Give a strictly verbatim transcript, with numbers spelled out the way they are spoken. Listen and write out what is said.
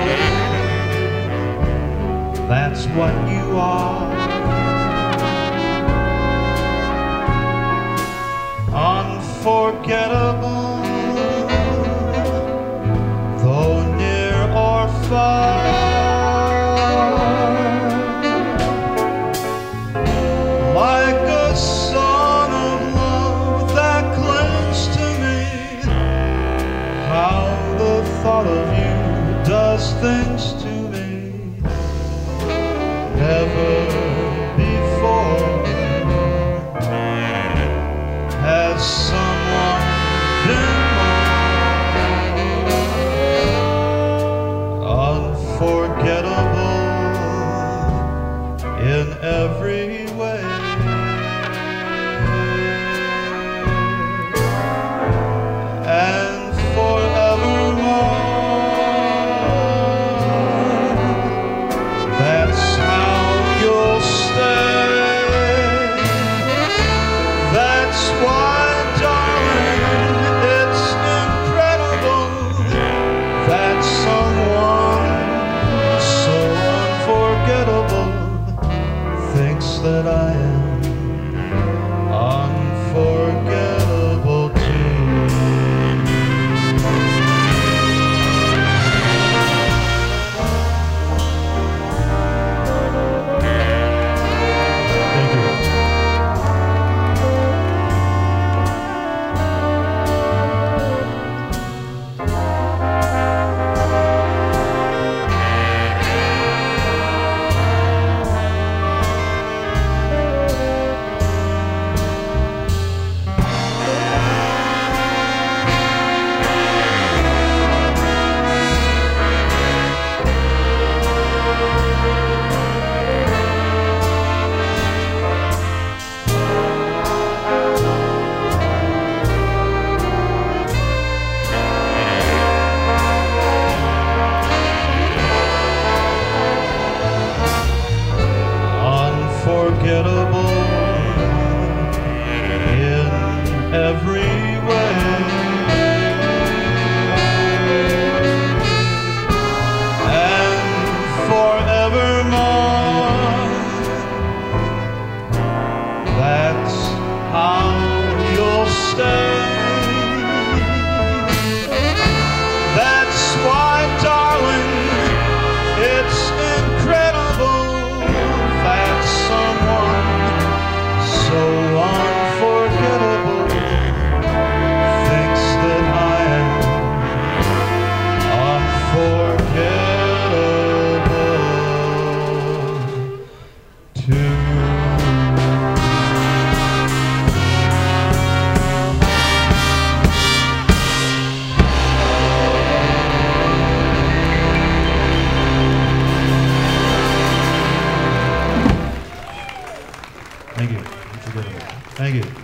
That's what you are. Unforgettable, though near or far. Like a song of love that clings to me. How the thought of you does things to me. Never before has someone been more unforgettable in every way. And that's why, darling, it's incredible that someone so unforgettable thinks that I am unforgettable too. Unforgettable in every way, and forevermore. That's how you'll stay. That's why, darling, it's incredible that someone so unforgettable thinks that I am unforgettable too. Thank you. Thank you.